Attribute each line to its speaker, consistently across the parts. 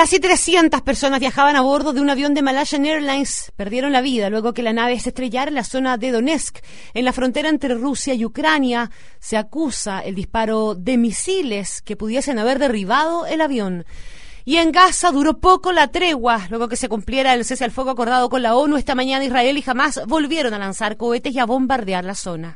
Speaker 1: Casi 300 personas viajaban a bordo de un avión de Malaysian Airlines. Perdieron la vida luego que la nave se estrellara en la zona de Donetsk, en la frontera entre Rusia y Ucrania. Se acusa el disparo de misiles que pudiesen haber derribado el avión. Y en Gaza duró poco la tregua, luego que se cumpliera el cese al fuego acordado con la ONU. Esta mañana Israel y Hamás volvieron a lanzar cohetes y a bombardear la zona.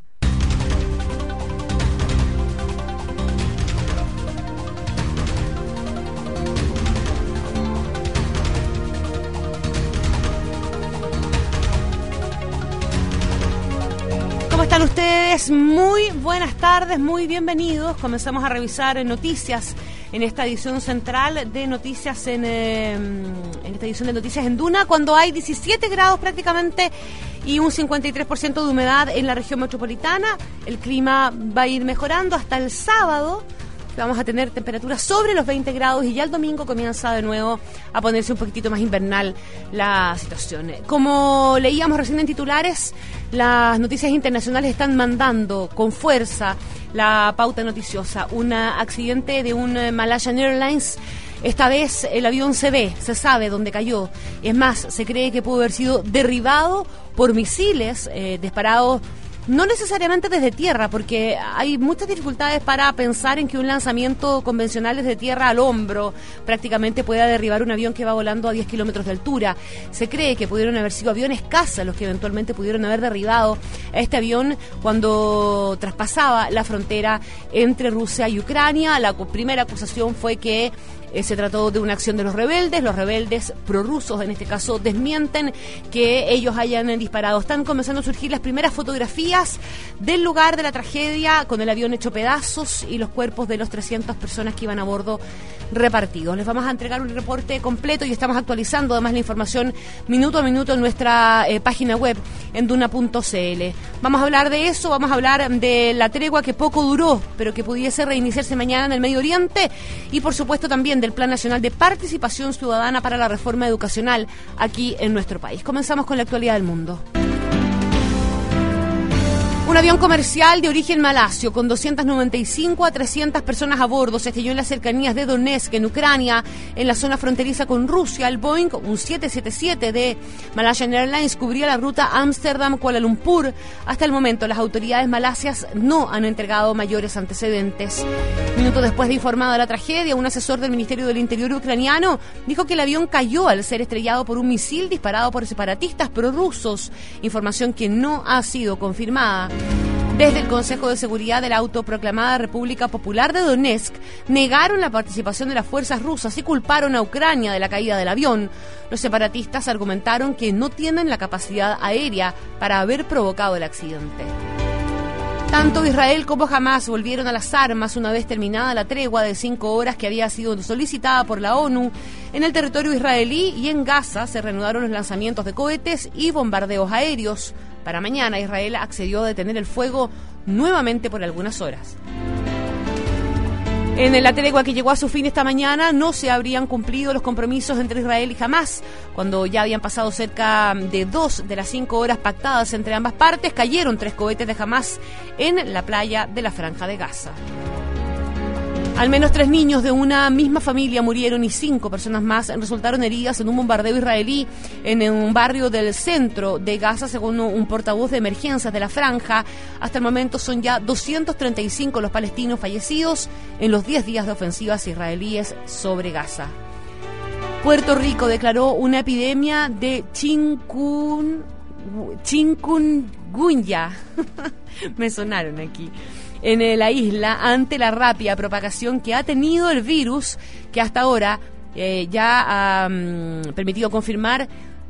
Speaker 1: ¿Cómo están ustedes? Muy buenas tardes, muy bienvenidos. Comenzamos a revisar noticias en esta edición central de noticias en esta edición de noticias en Duna, cuando hay 17 grados prácticamente y un 53% de humedad en la región metropolitana. El clima va a ir mejorando hasta el sábado. Vamos a tener temperaturas sobre los 20 grados y ya el domingo comienza de nuevo a ponerse un poquitito más invernal la situación. Como leíamos recién en titulares, las noticias internacionales están mandando con fuerza la pauta noticiosa. Un accidente de un Malaysian Airlines. Esta vez el avión se sabe dónde cayó. Es más, se cree que pudo haber sido derribado por misiles disparados no necesariamente desde tierra, porque hay muchas dificultades para pensar en que un lanzamiento convencional desde tierra al hombro prácticamente pueda derribar un avión que va volando a 10 kilómetros de altura. Se cree que pudieron haber sido aviones caza los que eventualmente pudieron haber derribado a este avión cuando traspasaba la frontera entre Rusia y Ucrania. La primera acusación fue que se trató de una acción de los rebeldes prorrusos en este caso desmienten que ellos hayan disparado. Están comenzando a surgir las primeras fotografías del lugar de la tragedia con el avión hecho pedazos y los cuerpos de los 300 personas que iban a bordo repartidos. Les vamos a entregar un reporte completo y estamos actualizando además la información minuto a minuto en nuestra página web en duna.cl. Vamos a hablar de eso, vamos a hablar de la tregua que poco duró, pero que pudiese reiniciarse mañana en el Medio Oriente y por supuesto también del Plan Nacional de Participación Ciudadana para la Reforma Educacional aquí en nuestro país. Comenzamos con la actualidad del mundo. Un avión comercial de origen malasio con 295 a 300 personas a bordo se estrelló en las cercanías de Donetsk, en Ucrania, en la zona fronteriza con Rusia. El Boeing, un 777 de Malaysian Airlines, cubría la ruta Ámsterdam-Kuala Lumpur. Hasta el momento, las autoridades malasias no han entregado mayores antecedentes. Minutos después de informada la tragedia, un asesor del Ministerio del Interior ucraniano dijo que el avión cayó al ser estrellado por un misil disparado por separatistas prorrusos, información que no ha sido confirmada. Desde el Consejo de Seguridad de la autoproclamada República Popular de Donetsk, negaron la participación de las fuerzas rusas y culparon a Ucrania de la caída del avión. Los separatistas argumentaron que no tienen la capacidad aérea para haber provocado el accidente. Tanto Israel como Hamás volvieron a las armas una vez terminada la tregua de 5 horas que había sido solicitada por la ONU. En el territorio israelí y en Gaza se reanudaron los lanzamientos de cohetes y bombardeos aéreos. Para mañana, Israel accedió a detener el fuego nuevamente por algunas horas. En la tregua que llegó a su fin esta mañana no se habrían cumplido los compromisos entre Israel y Hamás. Cuando ya habían pasado cerca de 2 de las 5 horas pactadas entre ambas partes, cayeron 3 cohetes de Hamás en la playa de la Franja de Gaza. Al menos 3 niños de una misma familia murieron y 5 personas más resultaron heridas en un bombardeo israelí en un barrio del centro de Gaza, según un portavoz de emergencias de la Franja. Hasta el momento son ya 235 los palestinos fallecidos en los 10 días de ofensivas israelíes sobre Gaza. Puerto Rico declaró una epidemia de chikungunya. Me sonaron aquí. En la isla ante la rápida propagación que ha tenido el virus, que hasta ahora ya ha permitido confirmar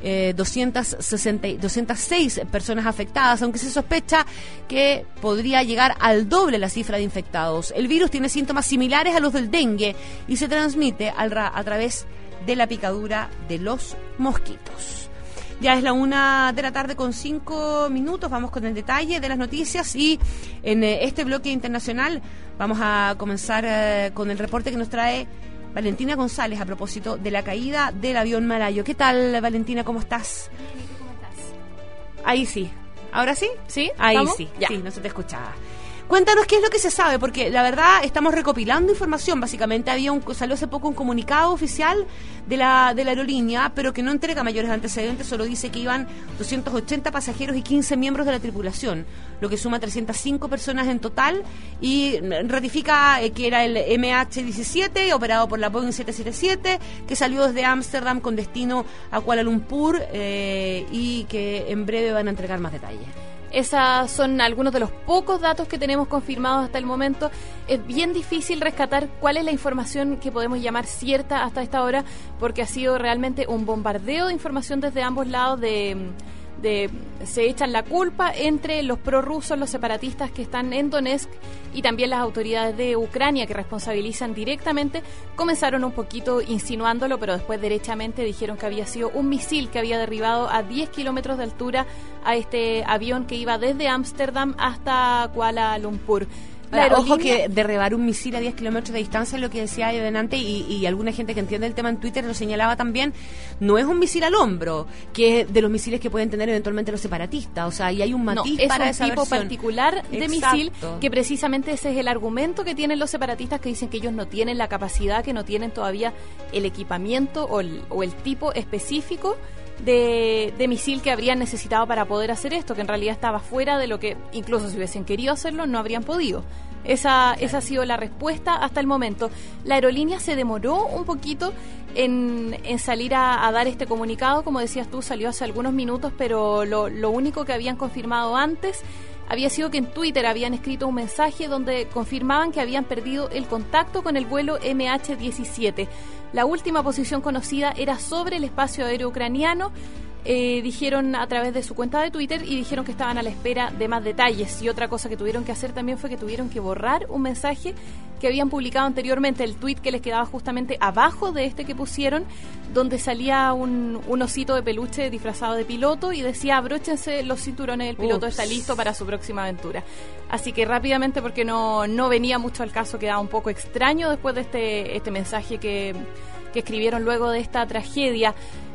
Speaker 1: 206 personas afectadas, aunque se sospecha que podría llegar al doble la cifra de infectados. El virus tiene síntomas similares a los del dengue y se transmite a través de la picadura de los mosquitos. Ya es la 1:05 p.m, vamos con el detalle de las noticias y en este bloque internacional vamos a comenzar con el reporte que nos trae Valentina González a propósito de la caída del avión malayo. ¿Qué tal, Valentina? ¿Cómo estás?
Speaker 2: Bien, ¿y tú cómo estás?
Speaker 1: Ahí sí. ¿Ahora sí?
Speaker 2: ¿Sí?
Speaker 1: Ahí
Speaker 2: ¿Estamos?
Speaker 1: sí.
Speaker 2: Ya.
Speaker 1: Sí, no se te escuchaba. Cuéntanos qué es lo que se sabe, porque la verdad estamos recopilando información. Básicamente salió hace poco un comunicado oficial de la aerolínea, pero que no entrega mayores antecedentes, solo dice que iban 280 pasajeros y 15 miembros de la tripulación, lo que suma 305 personas en total, y ratifica que era el MH17, operado por la Boeing 777, que salió desde Ámsterdam con destino a Kuala Lumpur, y que en breve van a entregar más detalles.
Speaker 2: Esos son algunos de los pocos datos que tenemos confirmados hasta el momento. Es bien difícil rescatar cuál es la información que podemos llamar cierta hasta esta hora, porque ha sido realmente un bombardeo de información desde ambos lados se echan la culpa entre los prorrusos, los separatistas que están en Donetsk, y también las autoridades de Ucrania, que responsabilizan directamente. Comenzaron un poquito insinuándolo, pero después derechamente dijeron que había sido un misil que había derribado a 10 kilómetros de altura a este avión que iba desde Ámsterdam hasta Kuala Lumpur.
Speaker 1: Ojo que derribar un misil a 10 kilómetros de distancia es lo que decía ahí adelante, y alguna gente que entiende el tema en Twitter lo señalaba también. No es un misil al hombro, que es de los misiles que pueden tener eventualmente los separatistas, o sea, y hay un matiz para esa
Speaker 2: tipo
Speaker 1: versión
Speaker 2: particular de misil, que precisamente ese es el argumento que tienen los separatistas, que dicen que ellos no tienen la capacidad, que no tienen todavía el equipamiento o el tipo específico de misil que habrían necesitado para poder hacer esto, que en realidad estaba fuera de lo que, incluso si hubiesen querido hacerlo, no habrían podido. Esa ha sido la respuesta hasta el momento. La aerolínea se demoró un poquito en salir a dar este comunicado. Como decías tú, salió hace algunos minutos, pero lo único que habían confirmado antes había sido que en Twitter habían escrito un mensaje donde confirmaban que habían perdido el contacto con el vuelo MH17. La última posición conocida era sobre el espacio aéreo ucraniano. Dijeron a través de su cuenta de Twitter, y dijeron que estaban a la espera de más detalles. Y otra cosa que tuvieron que hacer también fue que tuvieron que borrar un mensaje que habían publicado anteriormente, el tweet que les quedaba justamente abajo de este que pusieron, donde salía un osito de peluche disfrazado de piloto y decía: abróchense los cinturones, el piloto está listo para su próxima aventura. Así que rápidamente, porque no venía mucho al caso, quedaba un poco extraño después de este mensaje que escribieron luego de esta tragedia.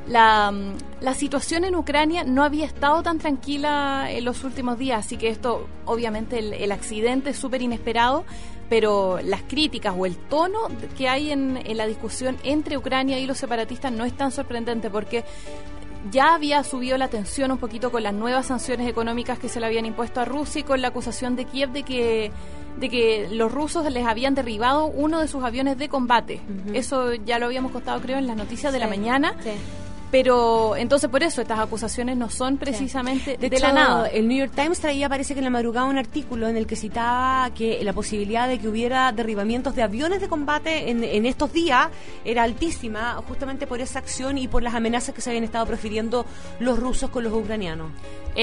Speaker 2: La situación en Ucrania no había estado tan tranquila en los últimos días, así que esto, obviamente, el accidente es súper inesperado, pero las críticas o el tono que hay en la discusión entre Ucrania y los separatistas no es tan sorprendente, porque ya había subido la tensión un poquito con las nuevas sanciones económicas que se le habían impuesto a Rusia, y con la acusación de Kiev de que los rusos les habían derribado uno de sus aviones de combate. Uh-huh. Eso ya lo habíamos contado, creo, en las noticias de la mañana. Sí. Pero entonces, por eso estas acusaciones no son precisamente de la nada.
Speaker 1: El New York Times traía, parece que en la madrugada, un artículo en el que citaba que la posibilidad de que hubiera derribamientos de aviones de combate en estos días era altísima, justamente por esa acción y por las amenazas que se habían estado profiriendo los rusos con los ucranianos.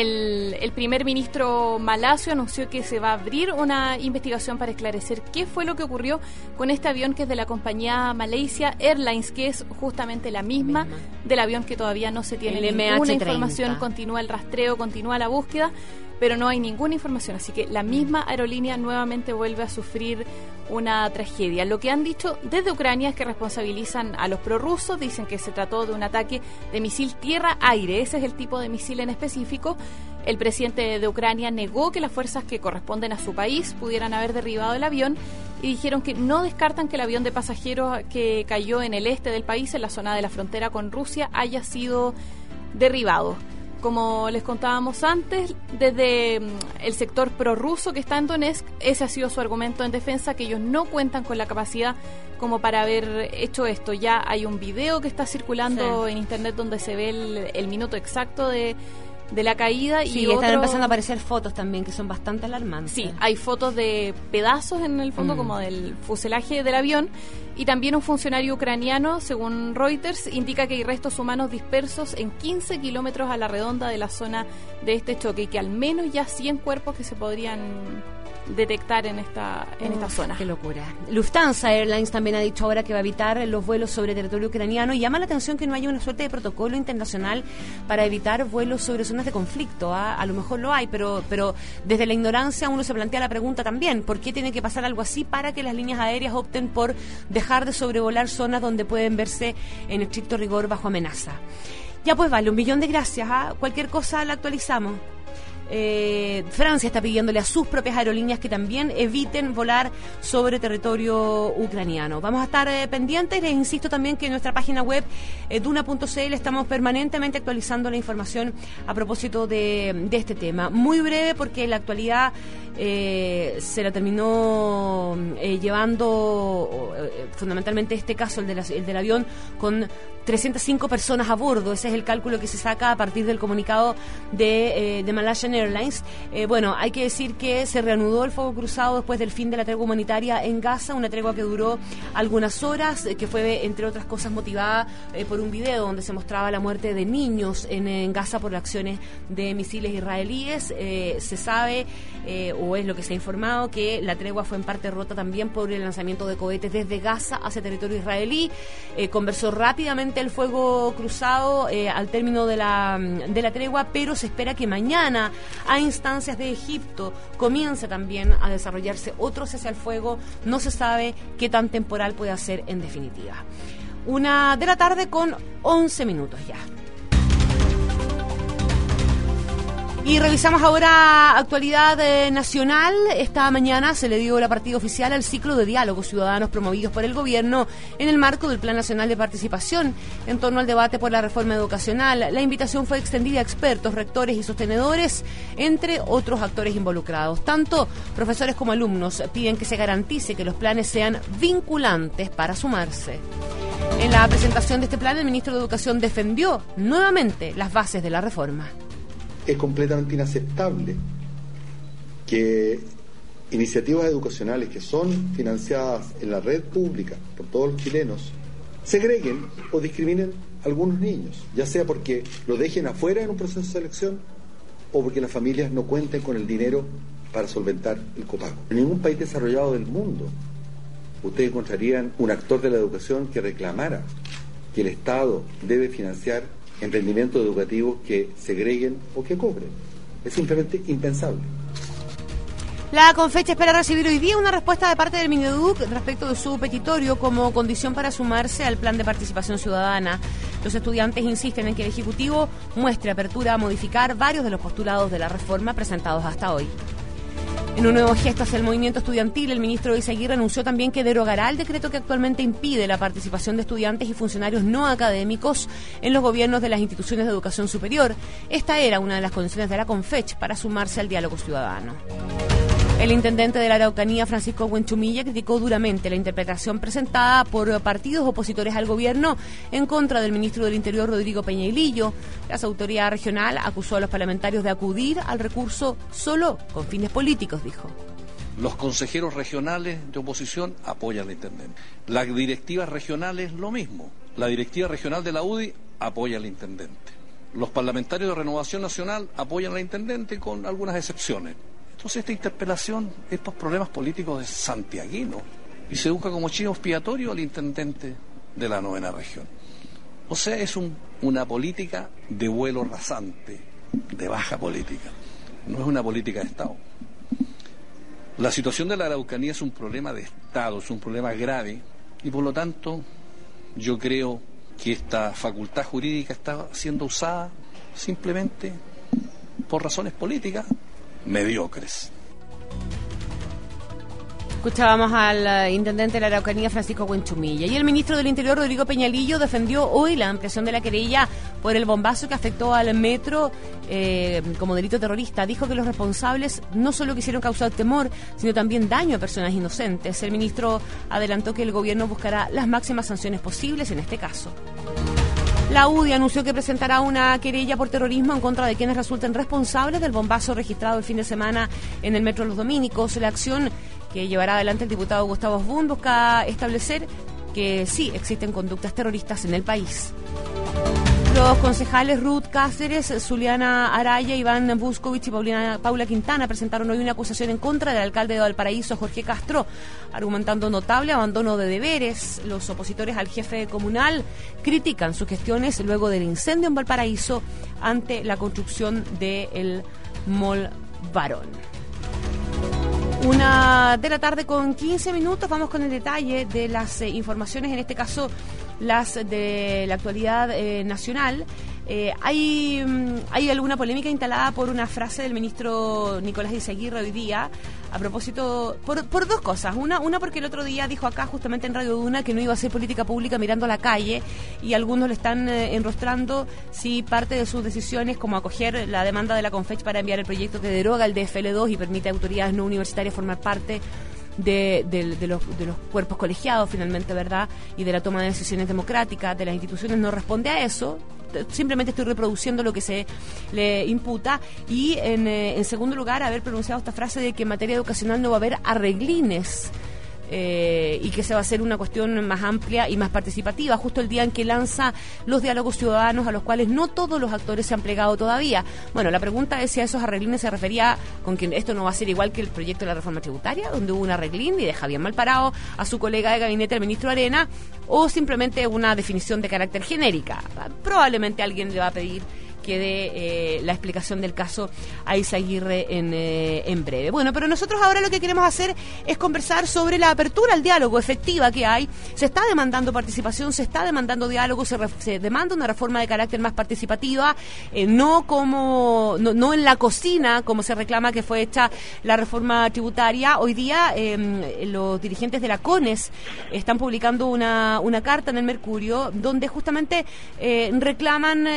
Speaker 2: El primer ministro malasio anunció que se va a abrir una investigación para esclarecer qué fue lo que ocurrió con este avión, que es de la compañía Malaysia Airlines, que es justamente la misma del avión que todavía no se tiene ninguna información. Continúa el rastreo, continúa la búsqueda, pero no hay ninguna información. Así que la misma aerolínea nuevamente vuelve a sufrir una tragedia. Lo que han dicho desde Ucrania es que responsabilizan a los prorrusos, dicen que se trató de un ataque de misil tierra-aire, ese es el tipo de misil en específico. El presidente de Ucrania negó que las fuerzas que corresponden a su país pudieran haber derribado el avión, y dijeron que no descartan que el avión de pasajeros que cayó en el este del país, en la zona de la frontera con Rusia, haya sido derribado. Como les contábamos antes, desde el sector prorruso que está en Donetsk, ese ha sido su argumento en defensa, que ellos no cuentan con la capacidad como para haber hecho esto. Ya hay un video que está circulando en internet donde se ve el minuto exacto de la caída.
Speaker 1: Sí, y están empezando a aparecer fotos también que son bastante alarmantes.
Speaker 2: Sí, hay fotos de pedazos en el fondo como del fuselaje del avión, y también un funcionario ucraniano, según Reuters, indica que hay restos humanos dispersos en 15 kilómetros a la redonda de la zona de este choque, y que al menos ya 100 cuerpos que se podrían detectar en esta zona.
Speaker 1: Qué locura. Lufthansa Airlines también ha dicho ahora que va a evitar los vuelos sobre territorio ucraniano, y llama la atención que no haya una suerte de protocolo internacional para evitar vuelos sobre zonas de conflicto. A lo mejor lo hay, pero desde la ignorancia uno se plantea la pregunta también: ¿por qué tiene que pasar algo así para que las líneas aéreas opten por dejar de sobrevolar zonas donde pueden verse en estricto rigor bajo amenaza? Ya pues vale, 1.000.000 de gracias. Cualquier cosa la actualizamos. Francia está pidiéndole a sus propias aerolíneas que también eviten volar sobre territorio ucraniano. Vamos a estar pendientes. Les insisto también que en nuestra página web duna.cl estamos permanentemente actualizando la información a propósito de este tema. Muy breve, porque en la actualidad se la terminó llevando fundamentalmente este caso, el del avión, con 305 personas a bordo. Ese es el cálculo que se saca a partir del comunicado de Malaysian Airlines. Bueno, hay que decir que se reanudó el fuego cruzado después del fin de la tregua humanitaria en Gaza, una tregua que duró algunas horas, que fue, entre otras cosas, motivada por un video donde se mostraba la muerte de niños en Gaza por acciones de misiles israelíes. Se sabe, o es lo que se ha informado, que la tregua fue en parte rota también por el lanzamiento de cohetes desde Gaza hacia territorio israelí. Conversó rápidamente el fuego cruzado al término de la tregua, pero se espera que mañana, a instancias de Egipto, comience también a desarrollarse otro cese al fuego. No se sabe qué tan temporal puede ser en definitiva. 1:00 p.m. con 11 minutos ya. Y revisamos ahora actualidad nacional. Esta mañana se le dio la partida oficial al ciclo de diálogos ciudadanos promovidos por el gobierno en el marco del Plan Nacional de Participación en torno al debate por la reforma educacional. La invitación fue extendida a expertos, rectores y sostenedores, entre otros actores involucrados. Tanto profesores como alumnos piden que se garantice que los planes sean vinculantes para sumarse. En la presentación de este plan, el ministro de Educación defendió nuevamente las bases de la reforma.
Speaker 3: Es completamente inaceptable que iniciativas educacionales que son financiadas en la red pública por todos los chilenos segreguen o discriminen a algunos niños, ya sea porque lo dejen afuera en un proceso de selección o porque las familias no cuenten con el dinero para solventar el copago. En ningún país desarrollado del mundo ustedes encontrarían un actor de la educación que reclamara que el Estado debe financiar emprendimientos educativos que segreguen o que cobren. Es simplemente impensable.
Speaker 1: La Confeche espera recibir hoy día una respuesta de parte del Mineduc respecto de su petitorio como condición para sumarse al plan de participación ciudadana. Los estudiantes insisten en que el Ejecutivo muestre apertura a modificar varios de los postulados de la reforma presentados hasta hoy. En un nuevo gesto hacia el movimiento estudiantil, el ministro Izaguirre anunció también que derogará el decreto que actualmente impide la participación de estudiantes y funcionarios no académicos en los gobiernos de las instituciones de educación superior. Esta era una de las condiciones de la Confech para sumarse al diálogo ciudadano. El intendente de la Araucanía, Francisco Huenchumilla, criticó duramente la interpretación presentada por partidos opositores al gobierno en contra del ministro del Interior, Rodrigo Peñailillo. La autoridad regional acusó a los parlamentarios de acudir al recurso solo con fines políticos, dijo.
Speaker 4: Los consejeros regionales de oposición apoyan al intendente. Las directivas regionales lo mismo. La directiva regional de la UDI apoya al intendente. Los parlamentarios de Renovación Nacional apoyan al intendente con algunas excepciones. Entonces esta interpelación, estos problemas políticos de santiaguino, y se busca como chivo expiatorio al intendente de la 9ª región. O sea, es una política de vuelo rasante, de baja política. No es una política de Estado. La situación de la Araucanía es un problema de Estado, es un problema grave, y por lo tanto yo creo que esta facultad jurídica está siendo usada simplemente por razones políticas mediocres.
Speaker 1: Escuchábamos al intendente de la Araucanía, Francisco Huenchumilla. Y el ministro del Interior, Rodrigo Peñailillo, defendió hoy la ampliación de la querella por el bombazo que afectó al metro como delito terrorista. Dijo que los responsables no solo quisieron causar temor, sino también daño a personas inocentes. El ministro adelantó que el gobierno buscará las máximas sanciones posibles en este caso. La UDI anunció que presentará una querella por terrorismo en contra de quienes resulten responsables del bombazo registrado el fin de semana en el metro Los Dominicos. La acción que llevará adelante el diputado Gustavo Osbun busca establecer que sí existen conductas terroristas en el país. Los concejales Ruth Cáceres, Zuliana Araya, Iván Buscovich y Paula Quintana presentaron hoy una acusación en contra del alcalde de Valparaíso, Jorge Castro, argumentando notable abandono de deberes. Los opositores al jefe comunal critican sus gestiones luego del incendio en Valparaíso ante la construcción del Mall Barón. 1:00 p.m. con 15 minutos. Vamos con el detalle de las informaciones, en este caso las de la actualidad nacional. Hay alguna polémica instalada por una frase del ministro Nicolás Izaguirre hoy día, a propósito, por dos cosas. Una porque el otro día dijo acá justamente en Radio Duna que no iba a hacer política pública mirando a la calle, y algunos le están enrostrando si parte de sus decisiones, como acoger la demanda de la Confech para enviar el proyecto que deroga el DFL2 y permite a autoridades no universitarias formar parte de los cuerpos colegiados finalmente, ¿verdad? Y de la toma de decisiones democráticas de las instituciones, no responde a eso. Simplemente estoy reproduciendo lo que se le imputa. Y en segundo lugar, haber pronunciado esta frase de que en materia educacional no va a haber arreglines, y que se va a hacer una cuestión más amplia y más participativa, justo el día en que lanza los diálogos ciudadanos, a los cuales no todos los actores se han plegado todavía. Bueno, la pregunta es si a esos arreglines se refería con que esto no va a ser igual que el proyecto de la reforma tributaria, donde hubo un arreglín y deja bien mal parado a su colega de gabinete, el ministro Arena, o simplemente una definición de carácter genérica. Probablemente alguien le va a pedir que dé la explicación del caso a Izaguirre en breve. Bueno, pero nosotros ahora lo que queremos hacer es conversar sobre la apertura al diálogo efectiva que hay. Se está demandando participación, se está demandando diálogo, se demanda una reforma de carácter más participativa, no en la cocina, como se reclama que fue hecha la reforma tributaria. Hoy día los dirigentes de la CONES están publicando una carta en el Mercurio, donde justamente reclaman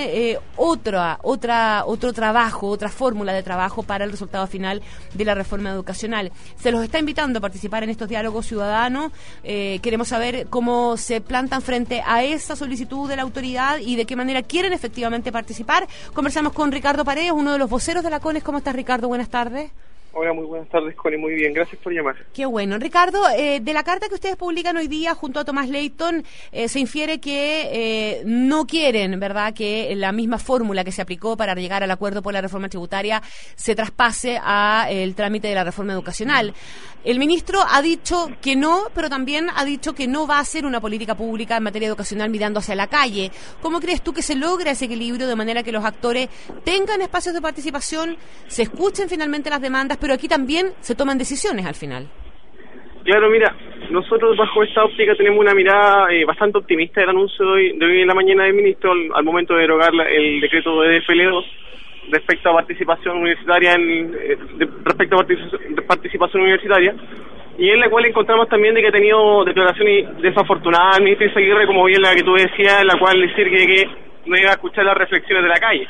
Speaker 1: otro trabajo, otra fórmula de trabajo para el resultado final de la reforma educacional. Se los está invitando a participar en estos diálogos ciudadanos. Queremos saber cómo se plantan frente a esa solicitud de la autoridad y de qué manera quieren efectivamente participar. Conversamos con Ricardo Paredes, uno de los voceros de la CONES. ¿Cómo estás, Ricardo? Buenas tardes.
Speaker 5: Hola, muy buenas tardes, Connie. Muy bien, gracias por llamar.
Speaker 1: Qué bueno. Ricardo, de la carta que ustedes publican hoy día junto a Tomás Leighton, se infiere que no quieren, ¿verdad?, que la misma fórmula que se aplicó para llegar al acuerdo por la reforma tributaria se traspase a el trámite de la reforma educacional. El ministro ha dicho que no, pero también ha dicho que no va a hacer una política pública en materia educacional mirando hacia la calle. ¿Cómo crees tú que se logra ese equilibrio de manera que los actores tengan espacios de participación, se escuchen finalmente las demandas, pero aquí también se toman decisiones al final?
Speaker 5: Claro, mira, nosotros bajo esta óptica tenemos una mirada bastante optimista del anuncio de hoy en la mañana del ministro al momento de derogar el decreto de DFL2 respecto a participación universitaria, participación universitaria, y en la cual encontramos también de que ha tenido declaraciones desafortunadas el ministro Izaguirre, como bien la que tú decías, en la cual decir que no iba a escuchar las reflexiones de la calle.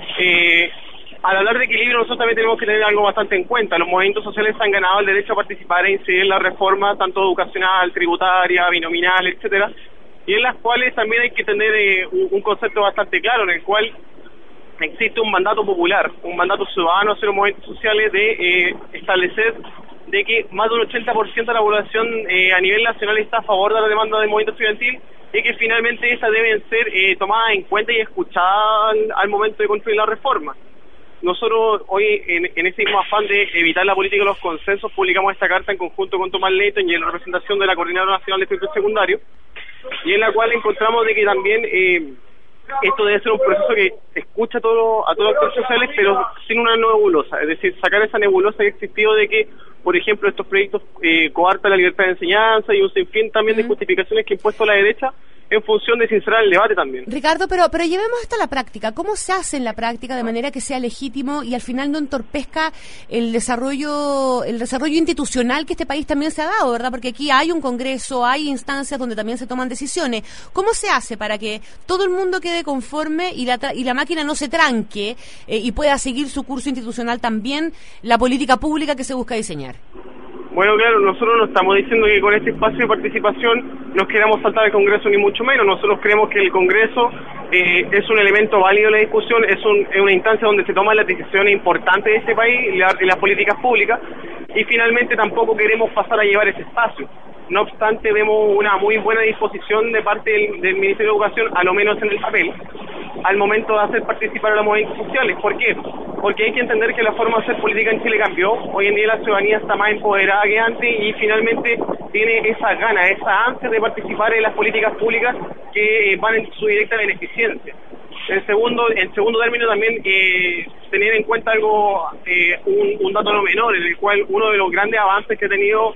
Speaker 5: Al hablar de equilibrio, nosotros también tenemos que tener algo bastante en cuenta. Los movimientos sociales han ganado el derecho a participar e incidir en la reforma, tanto educacional, tributaria, binominal, etcétera, y en las cuales también hay que tener un concepto bastante claro, en el cual existe un mandato popular, un mandato ciudadano hacia los movimientos sociales de establecer de que más de un 80% de la población a nivel nacional está a favor de la demanda del movimiento estudiantil, y que finalmente esas deben ser tomadas en cuenta y escuchadas al momento de construir la reforma. Nosotros hoy, en ese mismo afán de evitar la política de los consensos, publicamos esta carta en conjunto con Tomás Leighton y en la representación de la Coordinadora Nacional de Estudios Secundarios, y en la cual encontramos de que también esto debe ser un proceso que escucha a todos los actores sociales, pero sin una nebulosa, es decir, sacar esa nebulosa que ha existido de que, por ejemplo, estos proyectos coartan la libertad de enseñanza y un sinfín también de justificaciones que ha impuesto la derecha en función de sincerar el debate también.
Speaker 1: Ricardo, pero llevemos esto a la práctica. ¿Cómo se hace en la práctica de manera que sea legítimo y al final no entorpezca el desarrollo institucional que este país también se ha dado, ¿verdad? Porque aquí hay un congreso, hay instancias donde también se toman decisiones. ¿Cómo se hace para que todo el mundo quede conforme y la máquina no se tranque y pueda seguir su curso institucional también la política pública que se busca diseñar?
Speaker 5: Bueno, claro, nosotros no estamos diciendo que con este espacio de participación nos queramos saltar al Congreso, ni mucho menos. Nosotros creemos que el Congreso es un elemento válido de la discusión, es una instancia donde se toman las decisiones importantes de este país y las políticas públicas, y finalmente tampoco queremos pasar a llevar ese espacio. No obstante, vemos una muy buena disposición de parte del Ministerio de Educación, a lo menos en el papel, al momento de hacer participar a los movimientos sociales. ¿Por qué? Porque hay que entender que la forma de hacer política en Chile cambió. Hoy en día la ciudadanía está más empoderada que antes y finalmente tiene esa gana, esa ansia de participar en las políticas públicas que van en su directa beneficencia. En segundo término también tener en cuenta algo, un dato no menor, en el cual uno de los grandes avances que ha tenido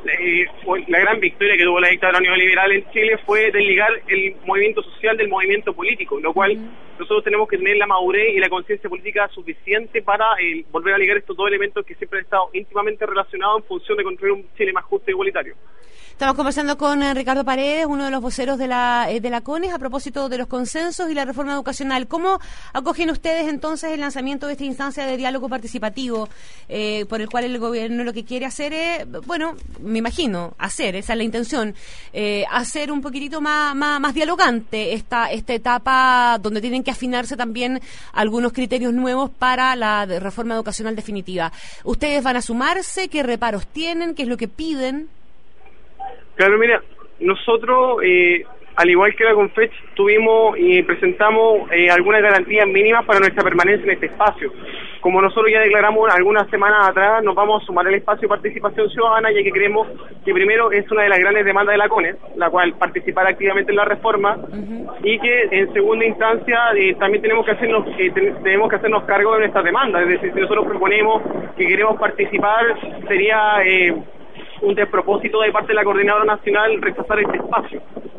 Speaker 5: la gran victoria que tuvo la dictadura neoliberal en Chile fue desligar el movimiento social del movimiento político, lo cual nosotros tenemos que tener la madurez y la conciencia política suficiente para volver a ligar estos dos elementos que siempre han estado íntimamente relacionados en función de construir un Chile más justo y igualitario.
Speaker 1: Estamos conversando con Ricardo Paredes, uno de los voceros de la CONES, a propósito de los consensos y la reforma educacional. ¿Cómo acogen ustedes entonces el lanzamiento de esta instancia de diálogo participativo, por el cual el gobierno lo que quiere hacer es, bueno, me imagino, esa es la intención, hacer un poquitito más dialogante esta etapa donde tienen que afinarse también algunos criterios nuevos para la reforma educacional definitiva? ¿Ustedes van a sumarse? ¿Qué reparos tienen? ¿Qué es lo que piden?
Speaker 5: Claro, mira, nosotros, al igual que la CONFECH, tuvimos y presentamos algunas garantías mínimas para nuestra permanencia en este espacio. Como nosotros ya declaramos algunas semanas atrás, nos vamos a sumar al espacio de participación ciudadana, ya que creemos que primero es una de las grandes demandas de la CONES, la cual participar activamente en la reforma, y que en segunda instancia también tenemos que hacernos cargo de nuestras demandas. Es decir, si nosotros proponemos que queremos participar, sería un despropósito de parte de la Coordinadora Nacional rechazar este espacio.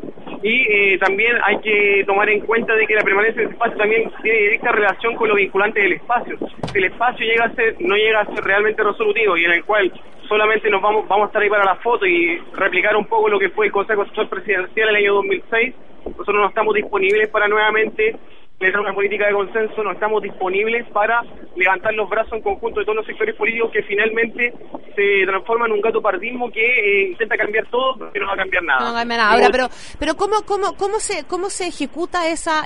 Speaker 5: Y también hay que tomar en cuenta de que la permanencia de este espacio también tiene directa relación con lo vinculante del espacio. Si el espacio no llega a ser realmente resolutivo y en el cual solamente nos vamos a estar ahí para la foto y replicar un poco lo que fue el Consejo Asesor Presidencial en el año 2006, nosotros no estamos disponibles para nuevamente tener una política de consenso, no estamos disponibles para levantar los brazos en conjunto de todos los sectores políticos que finalmente se transforman en un gato pardismo que intenta cambiar todo, pero no va a cambiar nada.
Speaker 1: No va a cambiar nada. Ahora, pero ¿cómo se ejecuta esa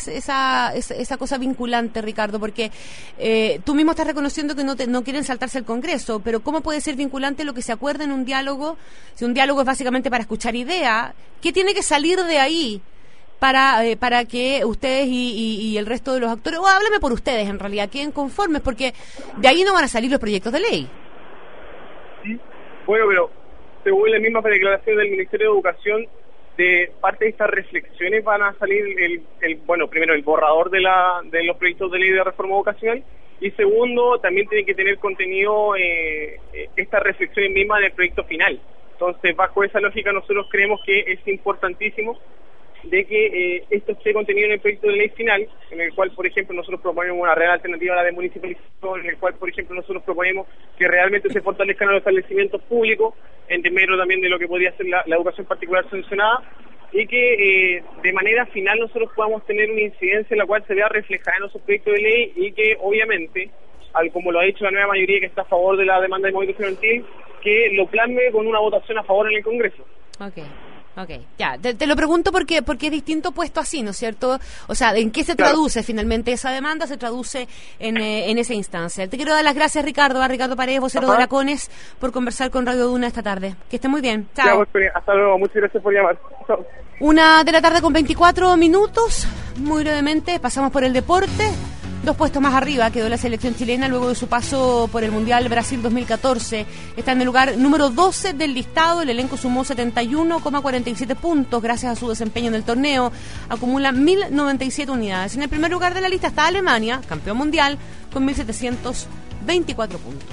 Speaker 1: cosa vinculante, Ricardo? Porque tú mismo estás reconociendo que no quieren saltarse el Congreso, pero ¿cómo puede ser vinculante lo que se acuerda en un diálogo? Si un diálogo es básicamente para escuchar ideas, ¿qué tiene que salir de ahí para que ustedes y el resto de los actores, o háblame por ustedes en realidad, queden conformes, porque de ahí no van a salir los proyectos de ley?
Speaker 5: Bueno, pero según la misma declaración del Ministerio de Educación, de parte de estas reflexiones van a salir primero el borrador de los proyectos de ley de reforma educacional, y segundo, también tiene que tener contenido estas reflexiones mismas del proyecto final. Entonces, bajo esa lógica, nosotros creemos que es importantísimo de que esto esté contenido en el proyecto de ley final, en el cual, por ejemplo, nosotros proponemos una real alternativa a la desmunicipalización, en el cual, por ejemplo, nosotros proponemos que realmente se fortalezcan los establecimientos públicos, en medio también de lo que podría ser la educación particular sancionada, y que de manera final nosotros podamos tener una incidencia en la cual se vea reflejada en nuestro proyecto de ley, y que obviamente, como lo ha dicho la nueva mayoría que está a favor de la demanda de movimiento estudiantil, que lo plasme con una votación a favor en el Congreso.
Speaker 1: Okay, ya, te lo pregunto porque es distinto puesto así, ¿no es cierto? O sea, ¿en qué se traduce finalmente esa demanda? Se traduce en esa instancia. Te quiero dar las gracias, Ricardo Paredes, vocero de la CONES, por conversar con Radio Duna esta tarde. Que esté muy bien. Chao.
Speaker 5: Ya, hasta luego, muchas gracias por llamar. Chao.
Speaker 1: 1:24 p.m, muy brevemente, pasamos por el deporte. 2 puestos más arriba quedó la selección chilena luego de su paso por el Mundial Brasil 2014. Está en el lugar número 12 del listado. El elenco sumó 71,47 puntos gracias a su desempeño en el torneo. Acumula 1.097 unidades. En el primer lugar de la lista está Alemania, campeón mundial, con 1.724 puntos.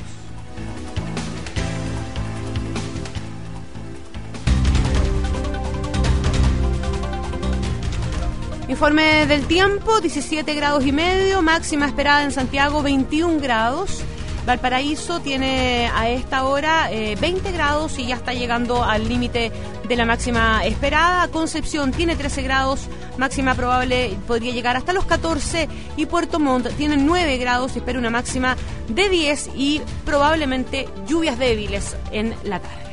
Speaker 1: Informe del tiempo, 17 grados y medio, máxima esperada en Santiago 21 grados. Valparaíso tiene a esta hora 20 grados y ya está llegando al límite de la máxima esperada. Concepción tiene 13 grados, máxima probable podría llegar hasta los 14. Y Puerto Montt tiene 9 grados y espera una máxima de 10 y probablemente lluvias débiles en la tarde.